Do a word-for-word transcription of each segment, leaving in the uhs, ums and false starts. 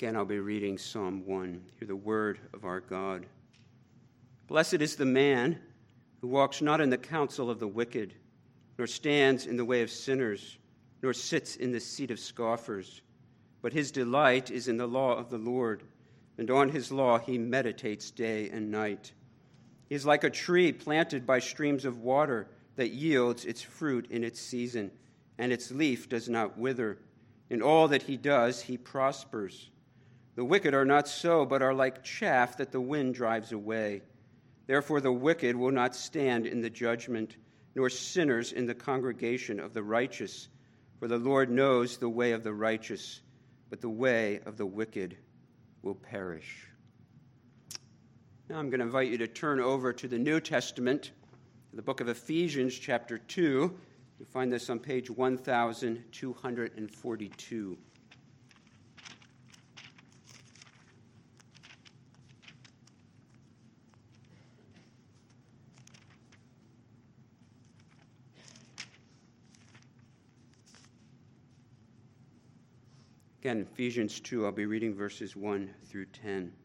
Again, I'll be reading Psalm one. Hear the word of our God. Blessed is the man who walks not in the counsel of the wicked, nor stands in the way of sinners, nor sits in the seat of scoffers. But his delight is in the law of the Lord, and on his law he meditates day and night. He is like a tree planted by streams of water that yields its fruit in its season, and its leaf does not wither. In all that he does, he prospers. The wicked are not so, but are like chaff that the wind drives away. Therefore the wicked will not stand in the judgment, nor sinners in the congregation of the righteous. For the Lord knows the way of the righteous, but the way of the wicked will perish. Now I'm going to invite you to turn over to the New Testament, the book of Ephesians, chapter two. You'll find this on page one thousand two hundred forty-two. Again, Ephesians two, I'll be reading verses one through ten.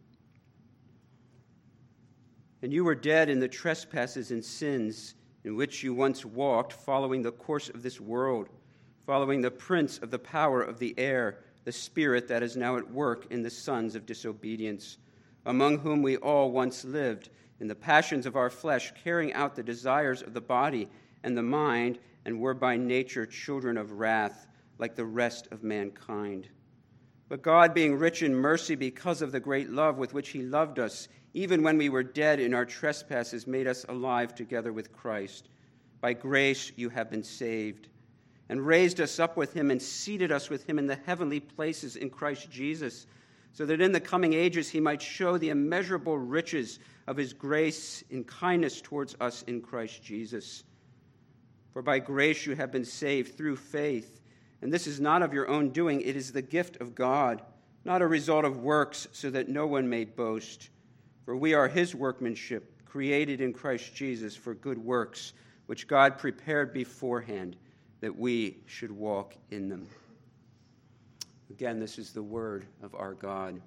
And you were dead in the trespasses and sins in which you once walked, following the course of this world, following the prince of the power of the air, the spirit that is now at work in the sons of disobedience, among whom we all once lived, in the passions of our flesh, carrying out the desires of the body and the mind, and were by nature children of wrath, like the rest of mankind. But God, being rich in mercy because of the great love with which he loved us, even when we were dead in our trespasses, made us alive together with Christ. By grace you have been saved, and raised us up with him and seated us with him in the heavenly places in Christ Jesus, so that in the coming ages he might show the immeasurable riches of his grace in kindness towards us in Christ Jesus. For by grace you have been saved through faith, and this is not of your own doing, it is the gift of God, not a result of works, so that no one may boast. For we are his workmanship, created in Christ Jesus for good works, which God prepared beforehand that we should walk in them. Again, this is the word of our God.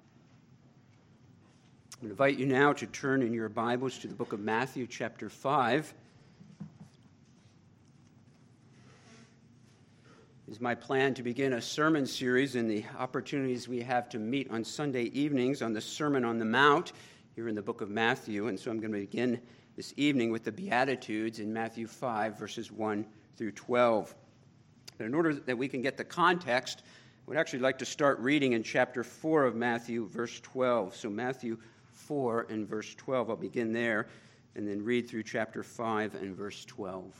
I invite you now to turn in your Bibles to the book of Matthew, chapter five. It is my plan to begin a sermon series in the opportunities we have to meet on Sunday evenings on the Sermon on the Mount here in the book of Matthew. And so I'm going to begin this evening with the Beatitudes in Matthew five, verses one through twelve. But in order that we can get the context, I would actually like to start reading in chapter four of Matthew, verse twelve. So Matthew four and verse twelve, I'll begin there, and then read through chapter five and verse twelve.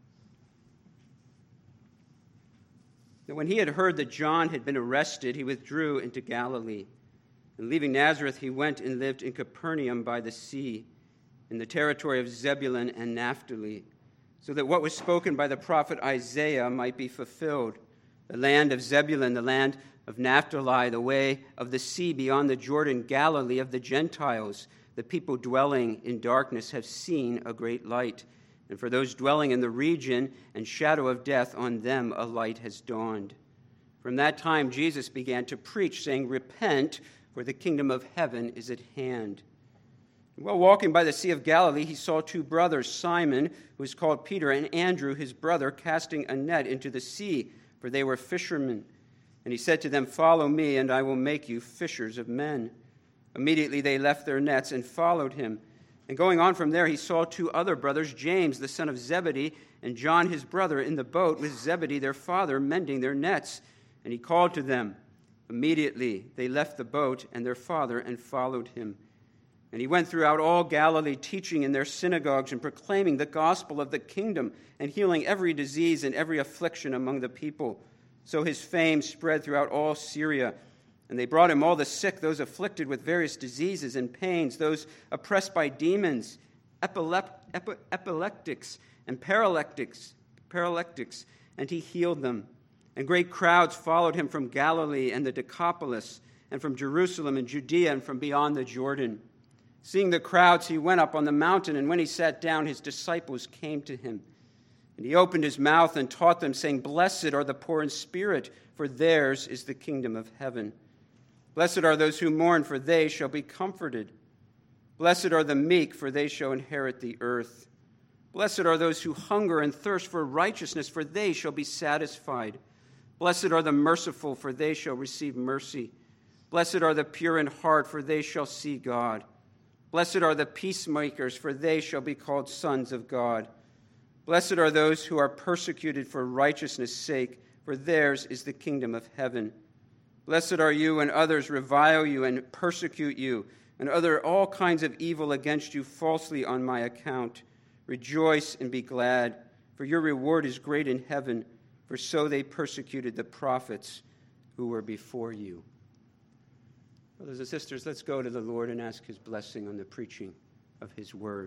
Now, when he had heard that John had been arrested, he withdrew into Galilee. And leaving Nazareth, he went and lived in Capernaum by the sea, in the territory of Zebulun and Naphtali, so that what was spoken by the prophet Isaiah might be fulfilled. The land of Zebulun, the land of Naphtali, the way of the sea beyond the Jordan, Galilee of the Gentiles. The people dwelling in darkness have seen a great light. And for those dwelling in the region and shadow of death, on them a light has dawned. From that time Jesus began to preach, saying, Repent, for the kingdom of heaven is at hand. And while walking by the Sea of Galilee, he saw two brothers, Simon, who is called Peter, and Andrew, his brother, casting a net into the sea, for they were fishermen. And he said to them, Follow me, and I will make you fishers of men. Immediately they left their nets and followed him. And going on from there, he saw two other brothers, James, the son of Zebedee, and John, his brother, in the boat with Zebedee, their father, mending their nets. And he called to them. Immediately they left the boat and their father and followed him. And he went throughout all Galilee, teaching in their synagogues and proclaiming the gospel of the kingdom and healing every disease and every affliction among the people. So his fame spread throughout all Syria. And they brought him all the sick, those afflicted with various diseases and pains, those oppressed by demons, epilep- epi- epileptics and paralytics, paralytics, and he healed them. And great crowds followed him from Galilee and the Decapolis, and from Jerusalem and Judea, and from beyond the Jordan. Seeing the crowds, he went up on the mountain, and when he sat down, his disciples came to him. And he opened his mouth and taught them, saying, Blessed are the poor in spirit, for theirs is the kingdom of heaven. Blessed are those who mourn, for they shall be comforted. Blessed are the meek, for they shall inherit the earth. Blessed are those who hunger and thirst for righteousness, for they shall be satisfied. Blessed are the merciful, for they shall receive mercy. Blessed are the pure in heart, for they shall see God. Blessed are the peacemakers, for they shall be called sons of God. Blessed are those who are persecuted for righteousness' sake, for theirs is the kingdom of heaven. Blessed are you when others revile you and persecute you, and utter all kinds of evil against you falsely on my account. Rejoice and be glad, for your reward is great in heaven, for so they persecuted the prophets who were before you. Brothers and sisters, let's go to the Lord and ask his blessing on the preaching of his word.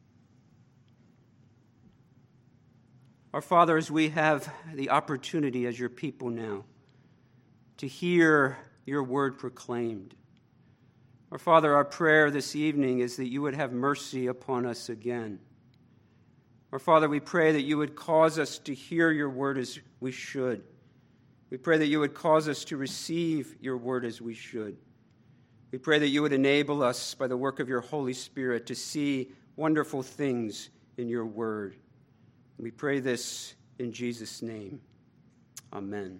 Our Father, as we have the opportunity as your people now to hear your word proclaimed, our Father, our prayer this evening is that you would have mercy upon us again. Our Father, we pray that you would cause us to hear your word as we should. We pray that you would cause us to receive your word as we should. We pray that you would enable us by the work of your Holy Spirit to see wonderful things in your word. We pray this in Jesus' name. Amen.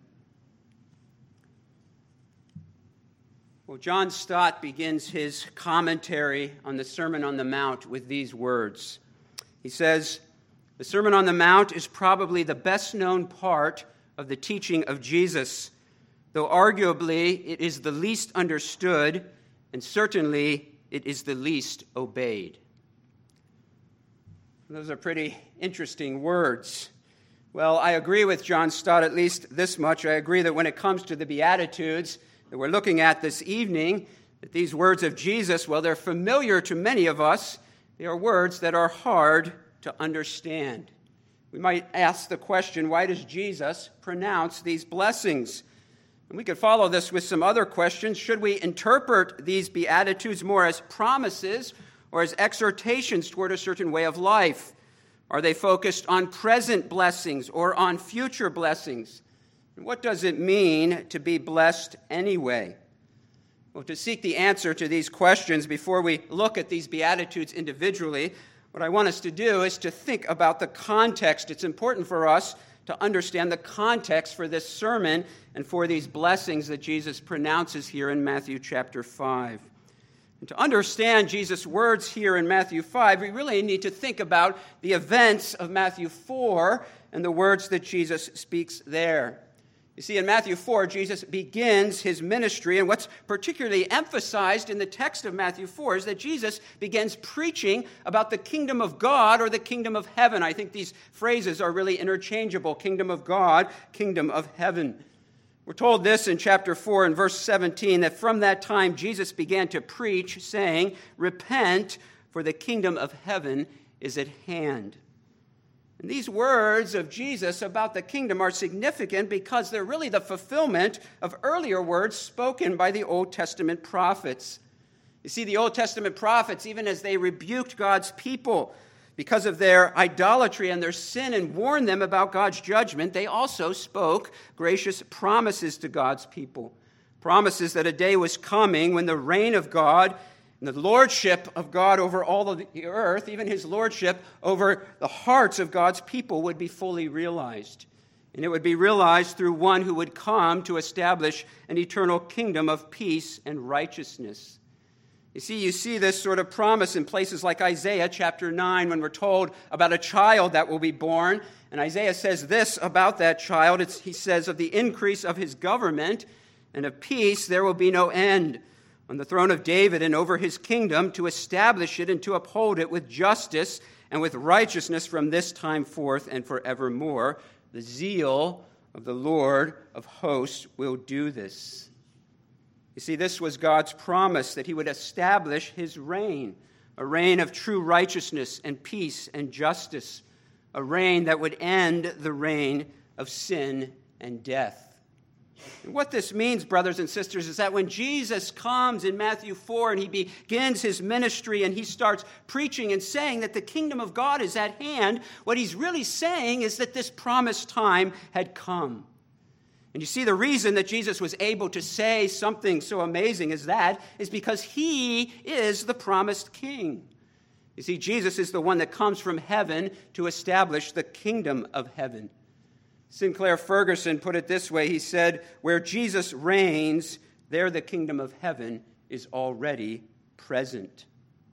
Well, John Stott begins his commentary on the Sermon on the Mount with these words. He says, "The Sermon on the Mount is probably the best-known part of the teaching of Jesus, though arguably it is the least understood, and certainly it is the least obeyed." Those are pretty interesting words. Well, I agree with John Stott at least this much. I agree that when it comes to the Beatitudes that we're looking at this evening, that these words of Jesus, well, they're familiar to many of us. They are words that are hard to understand. We might ask the question, why does Jesus pronounce these blessings? And we could follow this with some other questions. Should we interpret these Beatitudes more as promises or as exhortations toward a certain way of life? Are they focused on present blessings or on future blessings? And what does it mean to be blessed anyway? Well, to seek the answer to these questions before we look at these Beatitudes individually, what I want us to do is to think about the context. It's important for us to understand the context for this sermon and for these blessings that Jesus pronounces here in Matthew chapter five. And to understand Jesus' words here in Matthew five, we really need to think about the events of Matthew four and the words that Jesus speaks there. You see, in Matthew four, Jesus begins his ministry, and what's particularly emphasized in the text of Matthew four is that Jesus begins preaching about the kingdom of God or the kingdom of heaven. I think these phrases are really interchangeable: kingdom of God, kingdom of heaven. We're told this in chapter four and verse seventeen, that from that time Jesus began to preach, saying, "Repent, for the kingdom of heaven is at hand." And these words of Jesus about the kingdom are significant because they're really the fulfillment of earlier words spoken by the Old Testament prophets. You see, the Old Testament prophets, even as they rebuked God's people because of their idolatry and their sin and warned them about God's judgment, they also spoke gracious promises to God's people. Promises that a day was coming when the reign of God and the lordship of God over all of the earth, even his lordship over the hearts of God's people, would be fully realized. And it would be realized through one who would come to establish an eternal kingdom of peace and righteousness. You see, you see this sort of promise in places like Isaiah chapter nine when we're told about a child that will be born. And Isaiah says this about that child. It's, he says, "Of the increase of his government and of peace there will be no end on the throne of David and over his kingdom, to establish it and to uphold it with justice and with righteousness from this time forth and forevermore. The zeal of the Lord of hosts will do this." You see, this was God's promise, that he would establish his reign, a reign of true righteousness and peace and justice, a reign that would end the reign of sin and death. And what this means, brothers and sisters, is that when Jesus comes in Matthew four and he begins his ministry and he starts preaching and saying that the kingdom of God is at hand, what he's really saying is that this promised time had come. And you see, the reason that Jesus was able to say something so amazing as that is because he is the promised king. You see, Jesus is the one that comes from heaven to establish the kingdom of heaven. Sinclair Ferguson put it this way. He said, "Where Jesus reigns, there the kingdom of heaven is already present."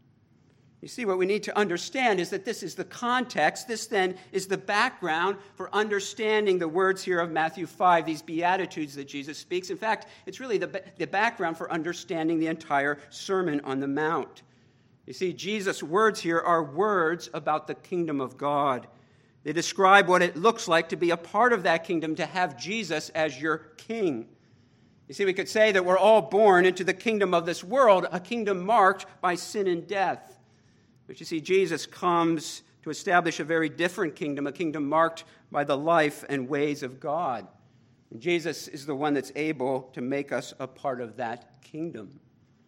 You see, what we need to understand is that this is the context. This then is the background for understanding the words here of Matthew five, these Beatitudes that Jesus speaks. In fact, it's really the, the background for understanding the entire Sermon on the Mount. You see, Jesus' words here are words about the kingdom of God. They describe what it looks like to be a part of that kingdom, to have Jesus as your king. You see, we could say that we're all born into the kingdom of this world, a kingdom marked by sin and death. But you see, Jesus comes to establish a very different kingdom, a kingdom marked by the life and ways of God. And Jesus is the one that's able to make us a part of that kingdom.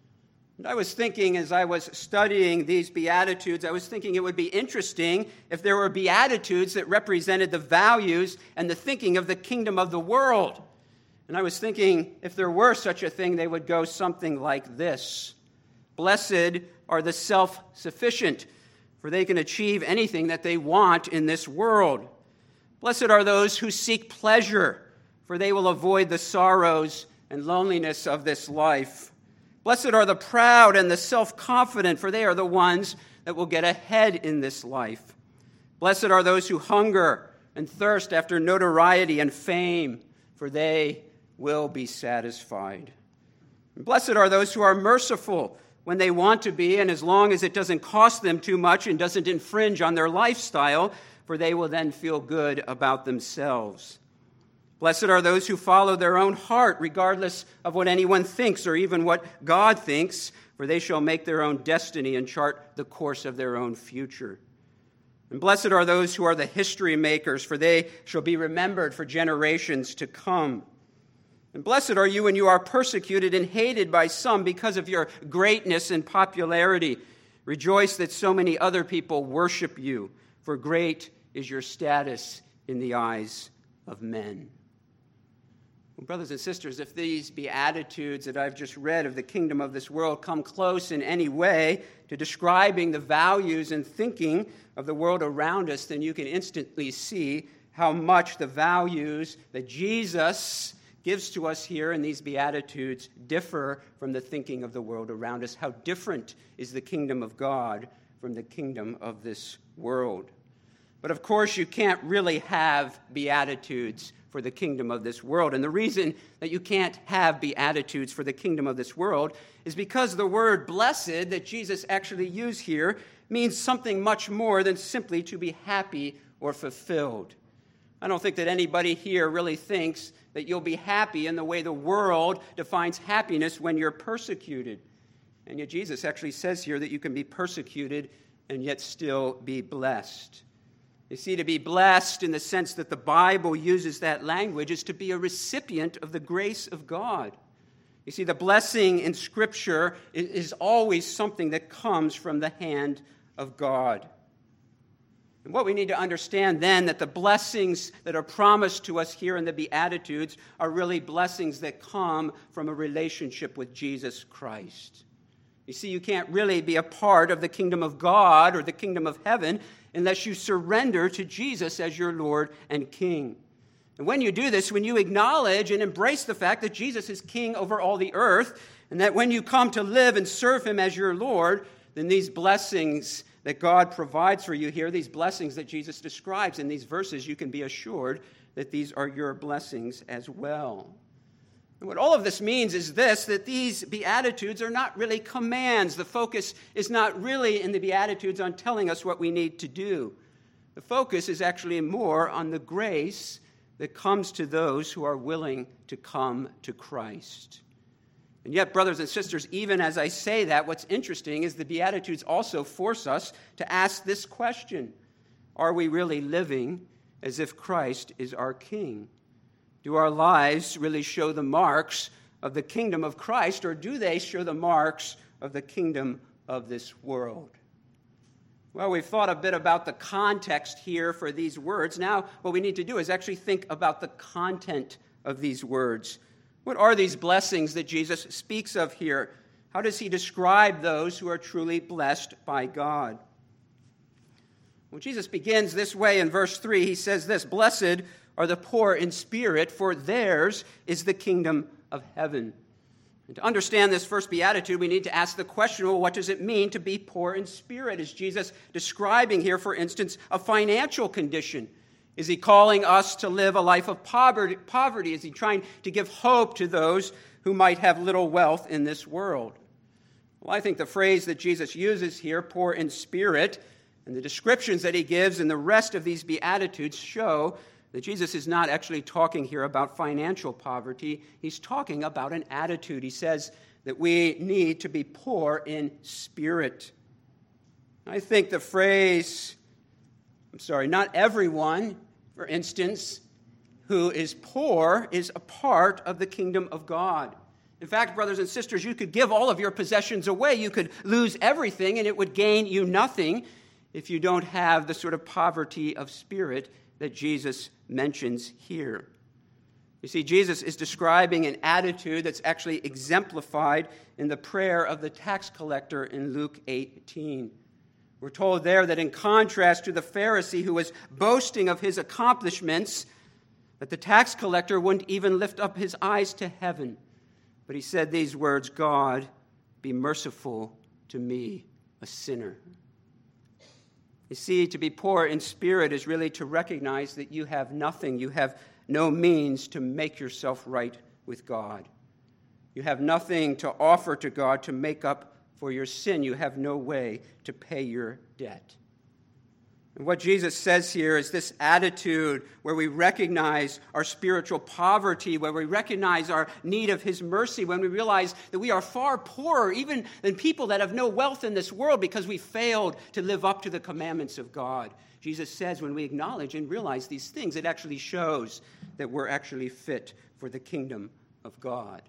And I was thinking as I was studying these Beatitudes, I was thinking it would be interesting if there were Beatitudes that represented the values and the thinking of the kingdom of the world. And I was thinking if there were such a thing, they would go something like this. Blessed are the self-sufficient, for they can achieve anything that they want in this world. Blessed are those who seek pleasure, for they will avoid the sorrows and loneliness of this life. Blessed are the proud and the self-confident, for they are the ones that will get ahead in this life. Blessed are those who hunger and thirst after notoriety and fame, for they will be satisfied. And blessed are those who are merciful when they want to be, and as long as it doesn't cost them too much and doesn't infringe on their lifestyle, for they will then feel good about themselves. Blessed are those who follow their own heart, regardless of what anyone thinks or even what God thinks, for they shall make their own destiny and chart the course of their own future. And blessed are those who are the history makers, for they shall be remembered for generations to come. And blessed are you when you are persecuted and hated by some because of your greatness and popularity. Rejoice that so many other people worship you, for great is your status in the eyes of men. Well, brothers and sisters, if these Beatitudes that I've just read of the kingdom of this world come close in any way to describing the values and thinking of the world around us, then you can instantly see how much the values that Jesus gives to us here in these Beatitudes differ from the thinking of the world around us. How different is the kingdom of God from the kingdom of this world. But of course, you can't really have Beatitudes for the kingdom of this world. And the reason that you can't have Beatitudes for the kingdom of this world is because the word blessed that Jesus actually used here means something much more than simply to be happy or fulfilled. I don't think that anybody here really thinks that you'll be happy in the way the world defines happiness when you're persecuted. And yet Jesus actually says here that you can be persecuted and yet still be blessed. You see, to be blessed in the sense that the Bible uses that language is to be a recipient of the grace of God. You see, the blessing in Scripture is always something that comes from the hand of God. And what we need to understand then, that the blessings that are promised to us here in the Beatitudes are really blessings that come from a relationship with Jesus Christ. You see, you can't really be a part of the kingdom of God or the kingdom of heaven unless you surrender to Jesus as your Lord and King. And when you do this, when you acknowledge and embrace the fact that Jesus is King over all the earth, and that when you come to live and serve Him as your Lord, then these blessings that God provides for you here, these blessings that Jesus describes in these verses, you can be assured that these are your blessings as well. And what all of this means is this, that these Beatitudes are not really commands. The focus is not really in the Beatitudes on telling us what we need to do. The focus is actually more on the grace that comes to those who are willing to come to Christ. And yet, brothers and sisters, even as I say that, what's interesting is the Beatitudes also force us to ask this question: are we really living as if Christ is our King? Do our lives really show the marks of the kingdom of Christ, or do they show the marks of the kingdom of this world? Well, we've thought a bit about the context here for these words. Now, what we need to do is actually think about the content of these words. What are these blessings that Jesus speaks of here? How does he describe those who are truly blessed by God? Well, Jesus begins this way in verse three. He says this, "Blessed are the poor in spirit, for theirs is the kingdom of heaven." And to understand this first beatitude, we need to ask the question, well, what does it mean to be poor in spirit? Is Jesus describing here, for instance, a financial condition? Is he calling us to live a life of poverty? Is he trying to give hope to those who might have little wealth in this world? Well, I think the phrase that Jesus uses here, poor in spirit, and the descriptions that he gives in the rest of these Beatitudes show that Jesus is not actually talking here about financial poverty. He's talking about an attitude. He says that we need to be poor in spirit. I think the phrase, I'm sorry, not everyone, for instance, who is poor is a part of the kingdom of God. In fact, brothers and sisters, you could give all of your possessions away. You could lose everything, and it would gain you nothing if you don't have the sort of poverty of spirit that Jesus mentions here. You see, Jesus is describing an attitude that's actually exemplified in the prayer of the tax collector in Luke eighteen. We're told there that in contrast to the Pharisee who was boasting of his accomplishments, that the tax collector wouldn't even lift up his eyes to heaven. But he said these words, "God, be merciful to me, a sinner." You see, to be poor in spirit is really to recognize that you have nothing. You have no means to make yourself right with God. You have nothing to offer to God to make up for your sin. You have no way to pay your debt. And what Jesus says here is this attitude where we recognize our spiritual poverty, where we recognize our need of his mercy, when we realize that we are far poorer even than people that have no wealth in this world because we failed to live up to the commandments of God. Jesus says when we acknowledge and realize these things, it actually shows that we're actually fit for the kingdom of God.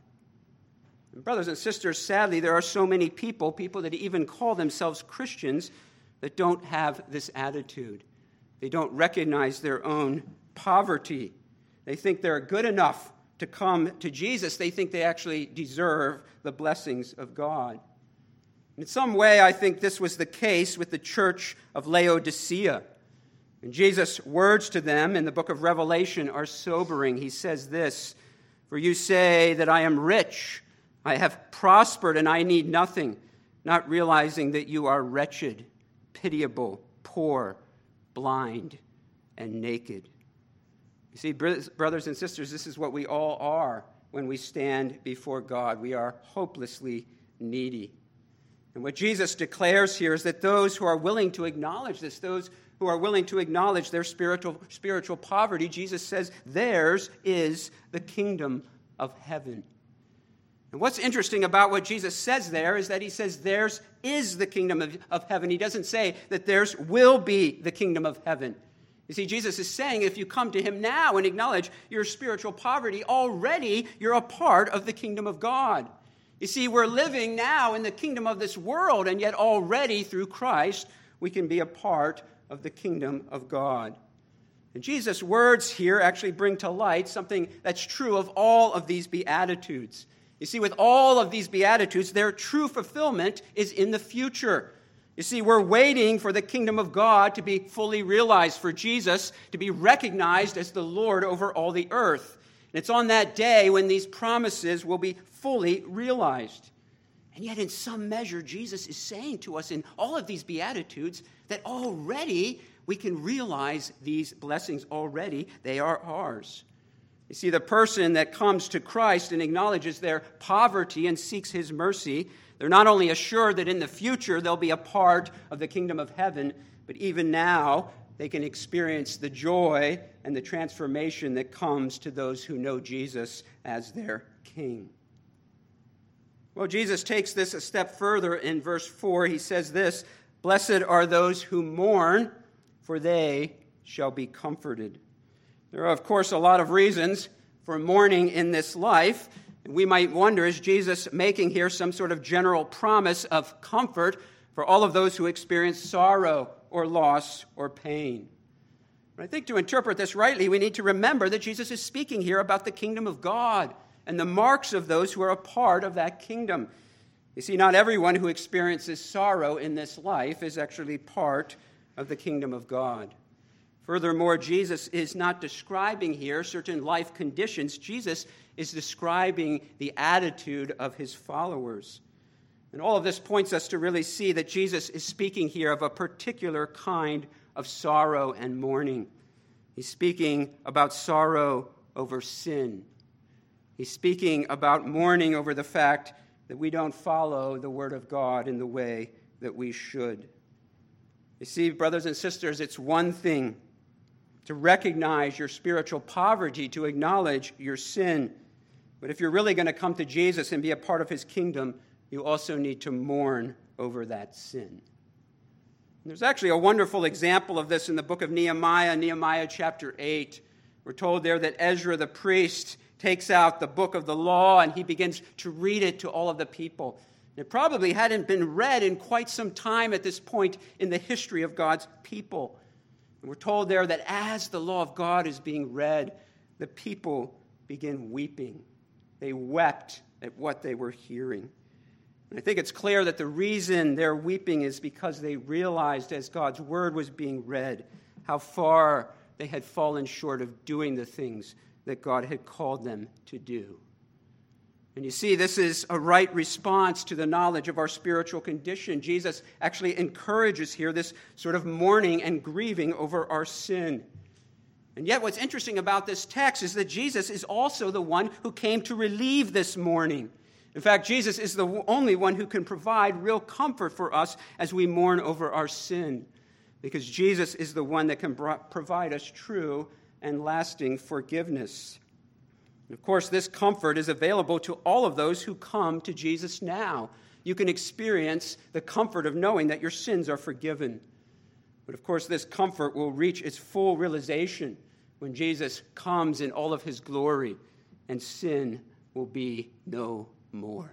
And brothers and sisters, sadly, there are so many people, people that even call themselves Christians, that don't have this attitude. They don't recognize their own poverty. They think they're good enough to come to Jesus. They think they actually deserve the blessings of God. In some way, I think this was the case with the church of Laodicea. And Jesus' words to them in the book of Revelation are sobering. He says this, "For you say that I am rich, I have prospered, and I need nothing, not realizing that you are wretched, pitiable, poor, blind, and naked." You see, brothers and sisters, this is what we all are when we stand before God. We are hopelessly needy. And what Jesus declares here is that those who are willing to acknowledge this, those who are willing to acknowledge their spiritual, spiritual poverty, Jesus says theirs is the kingdom of heaven. And what's interesting about what Jesus says there is that he says theirs is the kingdom of, of heaven. He doesn't say that theirs will be the kingdom of heaven. You see, Jesus is saying if you come to him now and acknowledge your spiritual poverty, already you're a part of the kingdom of God. You see, we're living now in the kingdom of this world, and yet already through Christ, we can be a part of the kingdom of God. And Jesus' words here actually bring to light something that's true of all of these Beatitudes. You see, with all of these Beatitudes, their true fulfillment is in the future. You see, we're waiting for the kingdom of God to be fully realized, for Jesus to be recognized as the Lord over all the earth. And it's on that day when these promises will be fully realized. And yet, in some measure, Jesus is saying to us in all of these Beatitudes that already we can realize these blessings already. They are ours. You see, the person that comes to Christ and acknowledges their poverty and seeks his mercy, they're not only assured that in the future they'll be a part of the kingdom of heaven, but even now they can experience the joy and the transformation that comes to those who know Jesus as their King. Well, Jesus takes this a step further in verse four. He says this, "Blessed are those who mourn, for they shall be comforted." There are, of course, a lot of reasons for mourning in this life. We might wonder, is Jesus making here some sort of general promise of comfort for all of those who experience sorrow or loss or pain? But I think to interpret this rightly, we need to remember that Jesus is speaking here about the kingdom of God and the marks of those who are a part of that kingdom. You see, not everyone who experiences sorrow in this life is actually part of the kingdom of God. Furthermore, Jesus is not describing here certain life conditions. Jesus is describing the attitude of his followers. And all of this points us to really see that Jesus is speaking here of a particular kind of sorrow and mourning. He's speaking about sorrow over sin. He's speaking about mourning over the fact that we don't follow the Word of God in the way that we should. You see, brothers and sisters, it's one thing to recognize your spiritual poverty, to acknowledge your sin. But if you're really going to come to Jesus and be a part of his kingdom, you also need to mourn over that sin. And there's actually a wonderful example of this in the book of Nehemiah, Nehemiah chapter eight. We're told there that Ezra the priest takes out the book of the law and he begins to read it to all of the people. It probably hadn't been read in quite some time at this point in the history of God's people. And we're told there that as the law of God is being read, the people begin weeping. They wept at what they were hearing. And I think it's clear that the reason they're weeping is because they realized as God's word was being read how far they had fallen short of doing the things that God had called them to do. And you see, this is a right response to the knowledge of our spiritual condition. Jesus actually encourages here this sort of mourning and grieving over our sin. And yet what's interesting about this text is that Jesus is also the one who came to relieve this mourning. In fact, Jesus is the only one who can provide real comfort for us as we mourn over our sin, because Jesus is the one that can provide us true and lasting forgiveness. And of course, this comfort is available to all of those who come to Jesus now. You can experience the comfort of knowing that your sins are forgiven. But of course, this comfort will reach its full realization when Jesus comes in all of his glory, and sin will be no more.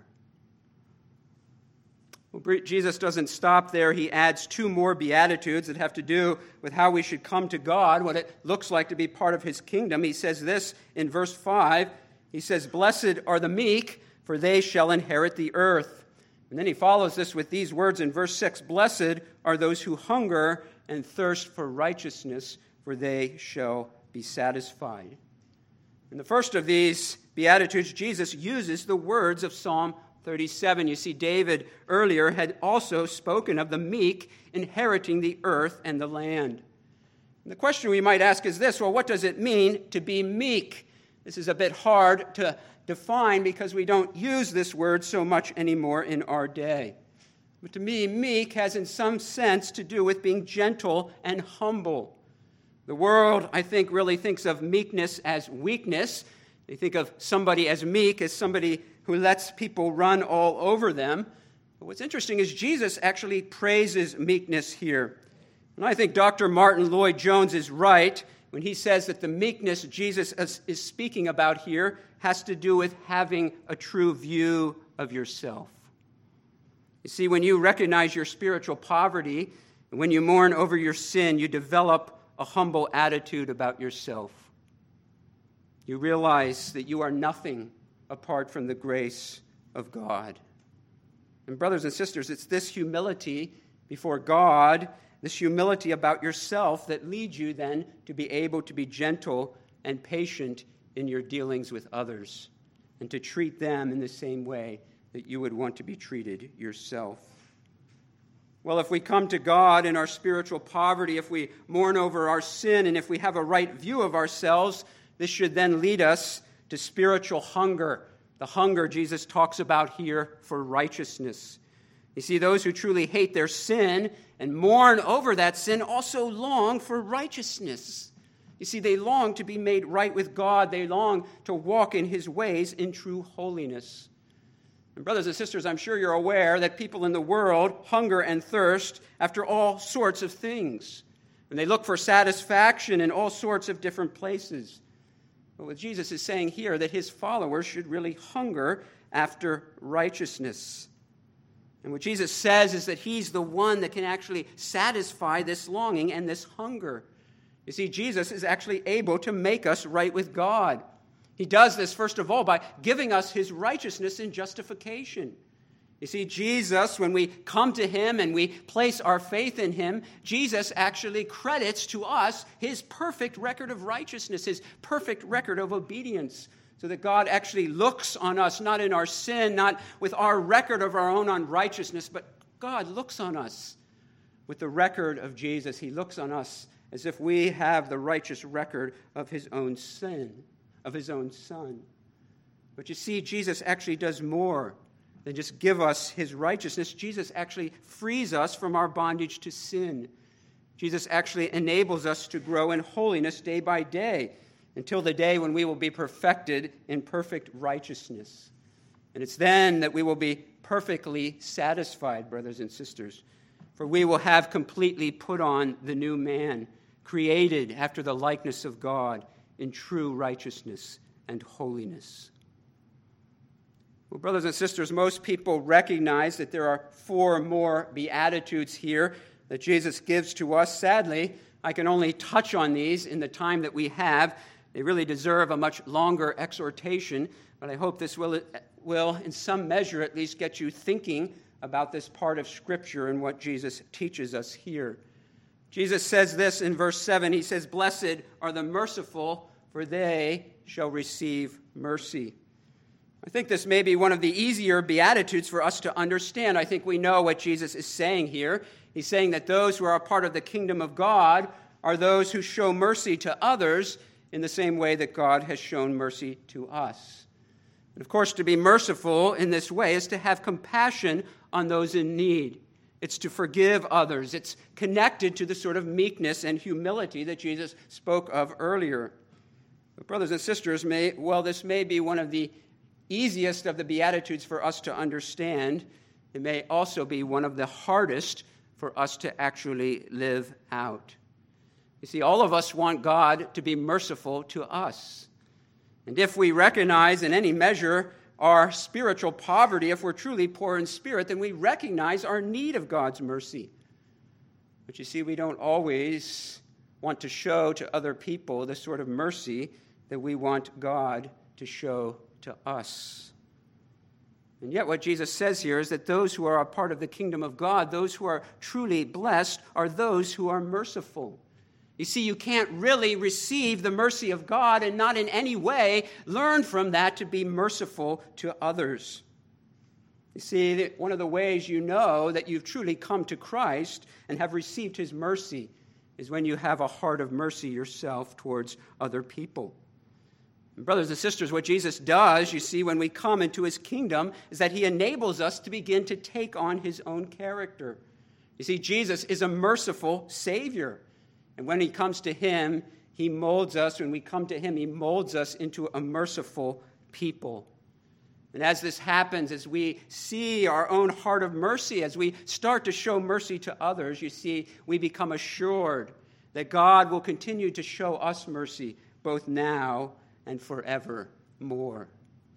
Well, Jesus doesn't stop there. He adds two more beatitudes that have to do with how we should come to God, what it looks like to be part of his kingdom. He says this in verse five. He says, "Blessed are the meek, for they shall inherit the earth." And then he follows this with these words in verse six, "Blessed are those who hunger and thirst for righteousness, for they shall be satisfied." In the first of these beatitudes, Jesus uses the words of Psalm thirty-seven. You see, David earlier had also spoken of the meek inheriting the earth and the land. And the question we might ask is this: well, what does it mean to be meek? This is a bit hard to define because we don't use this word so much anymore in our day. But to me, meek has in some sense to do with being gentle and humble. The world, I think, really thinks of meekness as weakness. They think of somebody as meek as somebody who lets people run all over them. But what's interesting is Jesus actually praises meekness here. And I think Doctor Martin Lloyd-Jones is right when he says that the meekness Jesus is speaking about here has to do with having a true view of yourself. You see, when you recognize your spiritual poverty, and when you mourn over your sin, you develop a humble attitude about yourself. You realize that you are nothing apart from the grace of God. And brothers and sisters, it's this humility before God, this humility about yourself, that leads you then to be able to be gentle and patient in your dealings with others, and to treat them in the same way that you would want to be treated yourself. Well, if we come to God in our spiritual poverty, if we mourn over our sin, and if we have a right view of ourselves, this should then lead us to spiritual hunger, the hunger Jesus talks about here for righteousness. You see, those who truly hate their sin and mourn over that sin also long for righteousness. You see, they long to be made right with God. They long to walk in his ways in true holiness. And brothers and sisters, I'm sure you're aware that people in the world hunger and thirst after all sorts of things. And they look for satisfaction in all sorts of different places. But what Jesus is saying here, that his followers should really hunger after righteousness. And what Jesus says is that he's the one that can actually satisfy this longing and this hunger. You see, Jesus is actually able to make us right with God. He does this, first of all, by giving us his righteousness in justification. You see, Jesus, when we come to him and we place our faith in him, Jesus actually credits to us his perfect record of righteousness, his perfect record of obedience, so that God actually looks on us, not in our sin, not with our record of our own unrighteousness, but God looks on us with the record of Jesus. He looks on us as if we have the righteous record of his own sin, of his own Son. But you see, Jesus actually does more than just give us his righteousness. Jesus actually frees us from our bondage to sin. Jesus actually enables us to grow in holiness day by day until the day when we will be perfected in perfect righteousness. And it's then that we will be perfectly satisfied, brothers and sisters, for we will have completely put on the new man, created after the likeness of God in true righteousness and holiness. Well, brothers and sisters, most people recognize that there are four more Beatitudes here that Jesus gives to us. Sadly, I can only touch on these in the time that we have. They really deserve a much longer exhortation, but I hope this will, will in some measure at least get you thinking about this part of Scripture and what Jesus teaches us here. Jesus says this in verse seven. He says, "Blessed are the merciful, for they shall receive mercy." I think this may be one of the easier Beatitudes for us to understand. I think we know what Jesus is saying here. He's saying that those who are a part of the kingdom of God are those who show mercy to others in the same way that God has shown mercy to us. And of course, to be merciful in this way is to have compassion on those in need. It's to forgive others. It's connected to the sort of meekness and humility that Jesus spoke of earlier. But brothers and sisters, may, well, this may be one of the easiest of the Beatitudes for us to understand. It may also be one of the hardest for us to actually live out. You see, all of us want God to be merciful to us. And if we recognize in any measure our spiritual poverty, if we're truly poor in spirit, then we recognize our need of God's mercy. But you see, we don't always want to show to other people the sort of mercy that we want God to show to us. And yet what Jesus says here is that those who are a part of the kingdom of God, those who are truly blessed, are those who are merciful. You see, you can't really receive the mercy of God and not in any way learn from that to be merciful to others. You see, one of the ways you know that you've truly come to Christ and have received his mercy is when you have a heart of mercy yourself towards other people. And brothers and sisters, what Jesus does, you see, when we come into his kingdom, is that he enables us to begin to take on his own character. You see, Jesus is a merciful Savior. And when he comes to him, he molds us. When we come to him, he molds us into a merciful people. And as this happens, as we see our own heart of mercy, as we start to show mercy to others, you see, we become assured that God will continue to show us mercy both now and forevermore.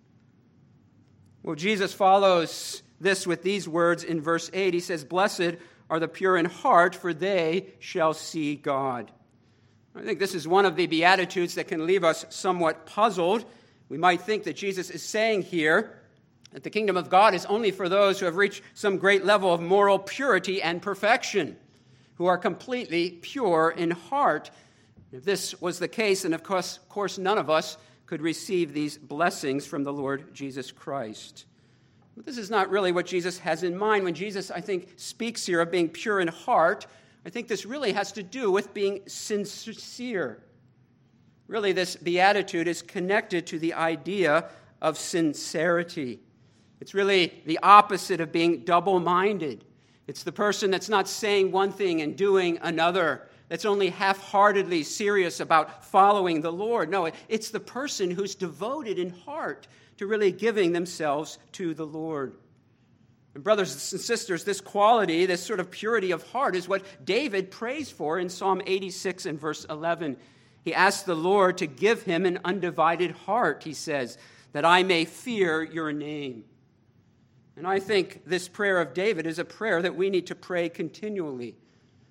Well, Jesus follows this with these words in verse eight. He says, "Blessed are the pure in heart, for they shall see God." I think this is one of the Beatitudes that can leave us somewhat puzzled. We might think that Jesus is saying here that the kingdom of God is only for those who have reached some great level of moral purity and perfection, who are completely pure in heart. If this was the case, then of course, of course none of us could receive these blessings from the Lord Jesus Christ. But this is not really what Jesus has in mind. When Jesus, I think, speaks here of being pure in heart, I think this really has to do with being sincere. Really, this beatitude is connected to the idea of sincerity. It's really the opposite of being double-minded. It's the person that's not saying one thing and doing another, that's only half-heartedly serious about following the Lord. No, it's the person who's devoted in heart to really giving themselves to the Lord. And brothers and sisters, this quality, this sort of purity of heart is what David prays for in Psalm eighty-six and verse eleven. He asks the Lord to give him an undivided heart, he says, that I may fear your name. And I think this prayer of David is a prayer that we need to pray continually.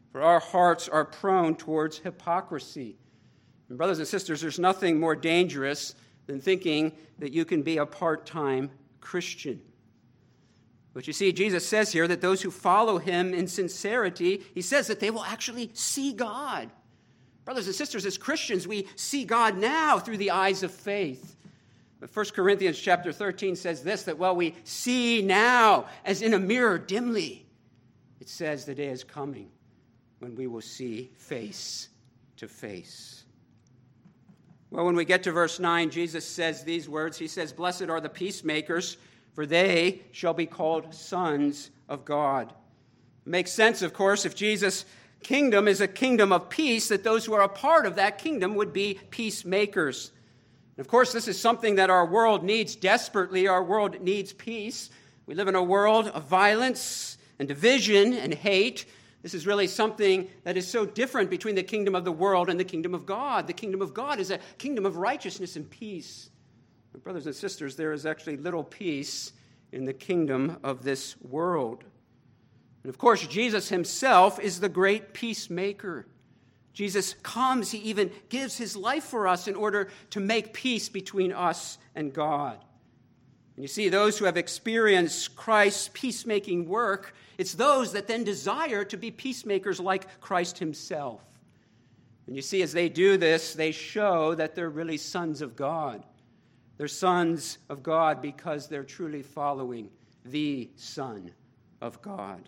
for our hearts are prone towards hypocrisy. And brothers and sisters, there's nothing more dangerous than thinking that you can be a part-time Christian. But you see, Jesus says here that those who follow him in sincerity, he says that they will actually see God. Brothers and sisters, as Christians, we see God now through the eyes of faith. But First Corinthians chapter thirteen says this, that while we see now as in a mirror dimly, it says the day is coming when we will see face to face. Well, when we get to verse nine, Jesus says these words. He says, "Blessed are the peacemakers, for they shall be called sons of God." It makes sense, of course, if Jesus' kingdom is a kingdom of peace, that those who are a part of that kingdom would be peacemakers. And of course, this is something that our world needs desperately. Our world needs peace. We live in a world of violence and division and hate. This is really something that is so different between the kingdom of the world and the kingdom of God. The kingdom of God is a kingdom of righteousness and peace. But brothers and sisters, there is actually little peace in the kingdom of this world. And of course, Jesus himself is the great peacemaker. Jesus comes, he even gives his life for us in order to make peace between us and God. And you see, those who have experienced Christ's peacemaking work, it's those that then desire to be peacemakers like Christ himself. And you see, as they do this, they show that they're really sons of God. They're sons of God because they're truly following the Son of God.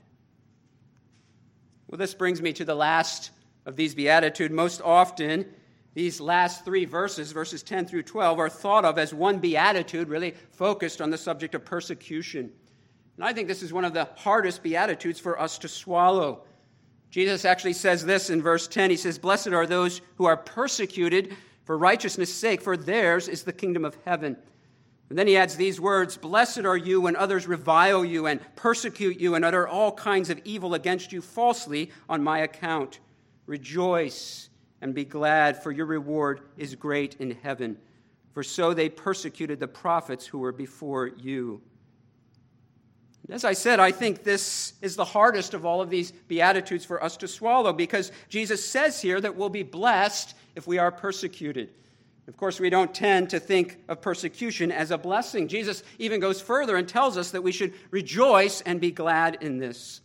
Well, this brings me to the last of these Beatitudes. Most often, these last three verses, verses ten through twelve, are thought of as one beatitude, really focused on the subject of persecution. And I think this is one of the hardest beatitudes for us to swallow. Jesus actually says this in verse ten. He says, "Blessed are those who are persecuted for righteousness' sake, for theirs is the kingdom of heaven." And then he adds these words, "Blessed are you when others revile you and persecute you and utter all kinds of evil against you falsely on my account. Rejoice and be glad, for your reward is great in heaven. For so they persecuted the prophets who were before you." And as I said, I think this is the hardest of all of these Beatitudes for us to swallow, because Jesus says here that we'll be blessed if we are persecuted. Of course, we don't tend to think of persecution as a blessing. Jesus even goes further and tells us that we should rejoice and be glad in this.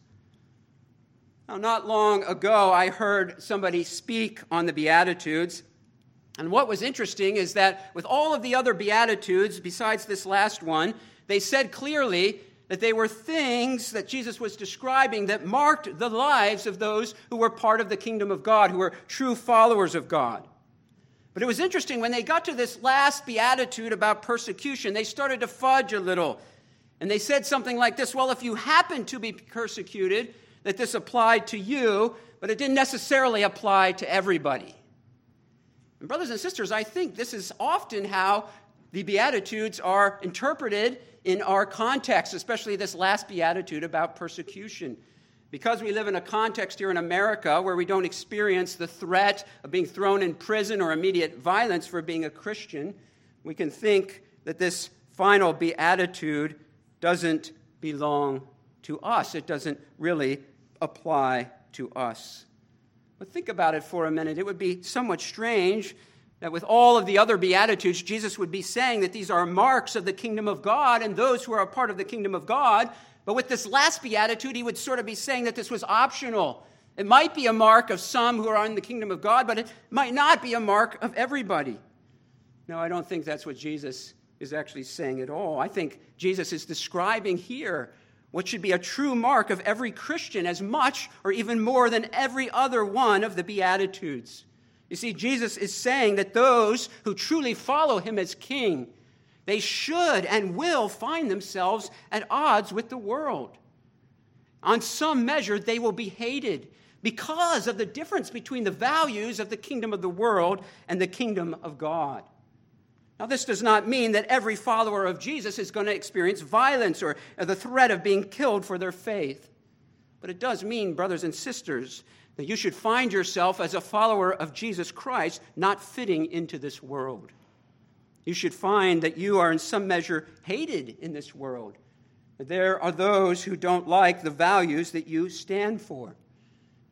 Now, not long ago, I heard somebody speak on the Beatitudes. And what was interesting is that with all of the other Beatitudes, besides this last one, they said clearly that they were things that Jesus was describing that marked the lives of those who were part of the kingdom of God, who were true followers of God. But it was interesting, when they got to this last beatitude about persecution, they started to fudge a little. And they said something like this: well, if you happen to be persecuted, that this applied to you, but it didn't necessarily apply to everybody. And brothers and sisters, I think this is often how the Beatitudes are interpreted in our context, especially this last beatitude about persecution. Because we live in a context here in America where we don't experience the threat of being thrown in prison or immediate violence for being a Christian, we can think that this final beatitude doesn't belong to us. It doesn't really apply to us. But think about it for a minute. It would be somewhat strange that with all of the other Beatitudes, Jesus would be saying that these are marks of the kingdom of God and those who are a part of the kingdom of God. But with this last beatitude, he would sort of be saying that this was optional. It might be a mark of some who are in the kingdom of God, but it might not be a mark of everybody. No, I don't think that's what Jesus is actually saying at all. I think Jesus is describing here what should be a true mark of every Christian, as much or even more than every other one of the Beatitudes. You see, Jesus is saying that those who truly follow him as king, they should and will find themselves at odds with the world. On some measure, they will be hated because of the difference between the values of the kingdom of the world and the kingdom of God. Now, this does not mean that every follower of Jesus is going to experience violence or the threat of being killed for their faith. But it does mean, brothers and sisters, that you should find yourself as a follower of Jesus Christ not fitting into this world. You should find that you are in some measure hated in this world. There are those who don't like the values that you stand for.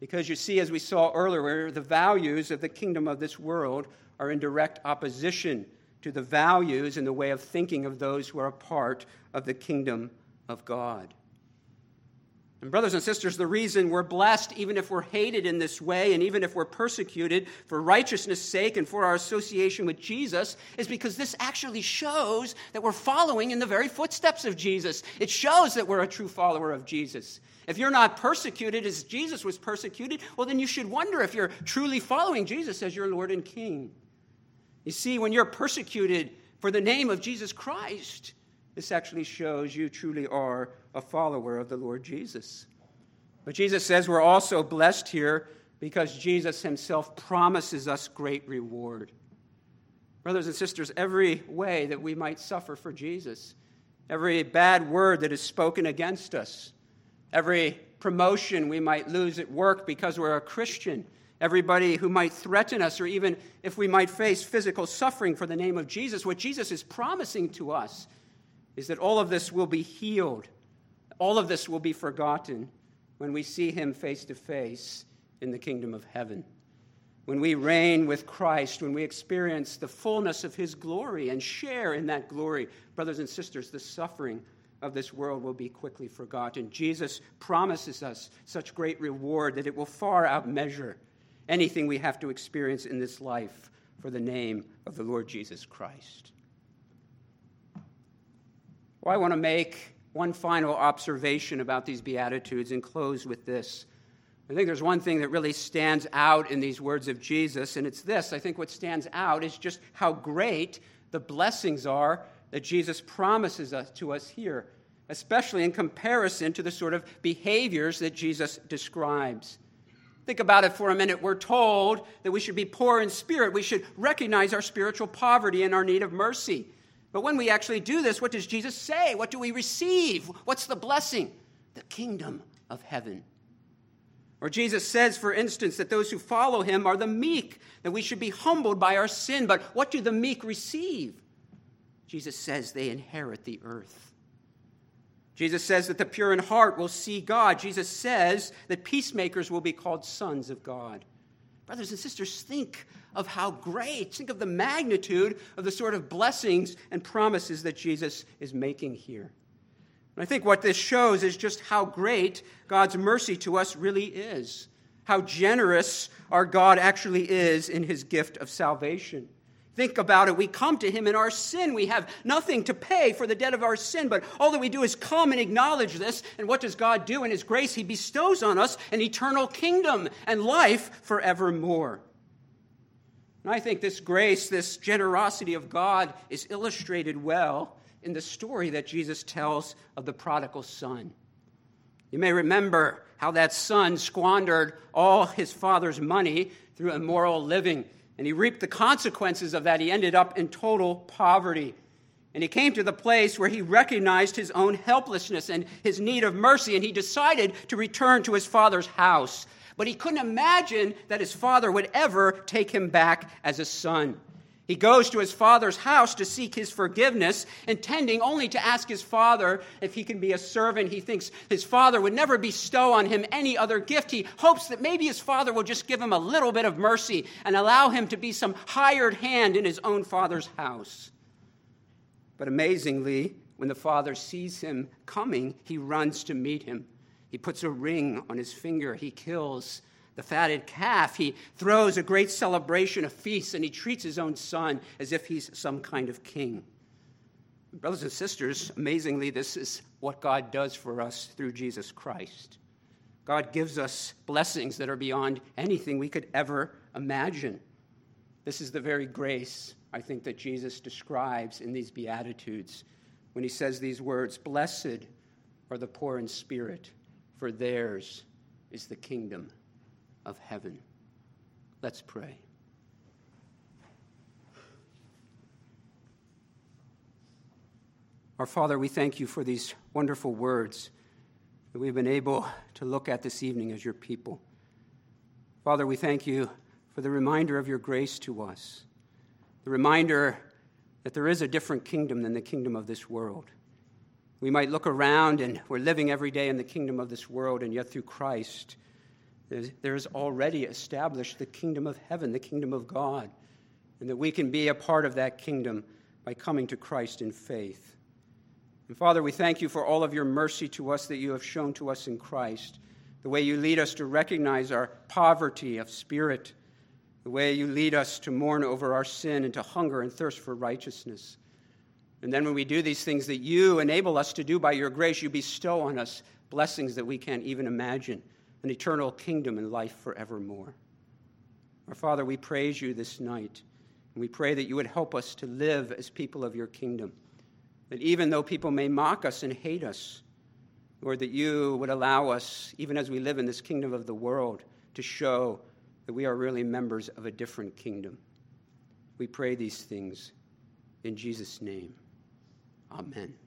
Because you see, as we saw earlier, the values of the kingdom of this world are in direct opposition to the values and the way of thinking of those who are a part of the kingdom of God. And brothers and sisters, the reason we're blessed, even if we're hated in this way, and even if we're persecuted for righteousness' sake and for our association with Jesus, is because this actually shows that we're following in the very footsteps of Jesus. It shows that we're a true follower of Jesus. If you're not persecuted as Jesus was persecuted, well, then you should wonder if you're truly following Jesus as your Lord and King. You see, when you're persecuted for the name of Jesus Christ, this actually shows you truly are a follower of the Lord Jesus. But Jesus says we're also blessed here because Jesus himself promises us great reward. Brothers and sisters, every way that we might suffer for Jesus, every bad word that is spoken against us, every promotion we might lose at work because we're a Christian, everybody who might threaten us, or even if we might face physical suffering for the name of Jesus, what Jesus is promising to us is that all of this will be healed. All of this will be forgotten when we see him face to face in the kingdom of heaven. When we reign with Christ, when we experience the fullness of his glory and share in that glory, brothers and sisters, the suffering of this world will be quickly forgotten. Jesus promises us such great reward that it will far outmeasure anything we have to experience in this life for the name of the Lord Jesus Christ. Well, I want to make one final observation about these Beatitudes and close with this. I think there's one thing that really stands out in these words of Jesus, and it's this. I think what stands out is just how great the blessings are that Jesus promises us to us here, especially in comparison to the sort of behaviors that Jesus describes. Think about it for a minute. We're told that we should be poor in spirit. We should recognize our spiritual poverty and our need of mercy. But when we actually do this, what does Jesus say? What do we receive? What's the blessing? The kingdom of heaven. Or Jesus says, for instance, that those who follow him are the meek, that we should be humbled by our sin. But what do the meek receive? Jesus says they inherit the earth. Jesus says that the pure in heart will see God. Jesus says that peacemakers will be called sons of God. Brothers and sisters, think of how great, think of the magnitude of the sort of blessings and promises that Jesus is making here. And I think what this shows is just how great God's mercy to us really is, how generous our God actually is in his gift of salvation. Think about it. We come to him in our sin. We have nothing to pay for the debt of our sin, but all that we do is come and acknowledge this. And what does God do in his grace? He bestows on us an eternal kingdom and life forevermore. And I think this grace, this generosity of God is illustrated well in the story that Jesus tells of the prodigal son. You may remember how that son squandered all his father's money through immoral living. And he reaped the consequences of that. He ended up in total poverty. And he came to the place where he recognized his own helplessness and his need of mercy, and he decided to return to his father's house. But he couldn't imagine that his father would ever take him back as a son. He goes to his father's house to seek his forgiveness, intending only to ask his father if he can be a servant. He thinks his father would never bestow on him any other gift. He hopes that maybe his father will just give him a little bit of mercy and allow him to be some hired hand in his own father's house. But amazingly, when the father sees him coming, he runs to meet him. He puts a ring on his finger. He kills the fatted calf. He throws a great celebration, a feast, and he treats his own son as if he's some kind of king. Brothers and sisters, amazingly, this is what God does for us through Jesus Christ. God gives us blessings that are beyond anything we could ever imagine. This is the very grace, I think, that Jesus describes in these Beatitudes when he says these words, "Blessed are the poor in spirit, for theirs is the kingdom of heaven." Let's pray. Our Father, we thank you for these wonderful words that we've been able to look at this evening as your people. Father, we thank you for the reminder of your grace to us, the reminder that there is a different kingdom than the kingdom of this world. We might look around and we're living every day in the kingdom of this world, and yet through Christ, there is already established the kingdom of heaven, the kingdom of God, and that we can be a part of that kingdom by coming to Christ in faith. And Father, we thank you for all of your mercy to us that you have shown to us in Christ, the way you lead us to recognize our poverty of spirit, the way you lead us to mourn over our sin and to hunger and thirst for righteousness. And then when we do these things that you enable us to do by your grace, you bestow on us blessings that we can't even imagine, an eternal kingdom and life forevermore. Our Father, we praise you this night, and we pray that you would help us to live as people of your kingdom, that even though people may mock us and hate us, Lord, that you would allow us, even as we live in this kingdom of the world, to show that we are really members of a different kingdom. We pray these things in Jesus' name. Amen.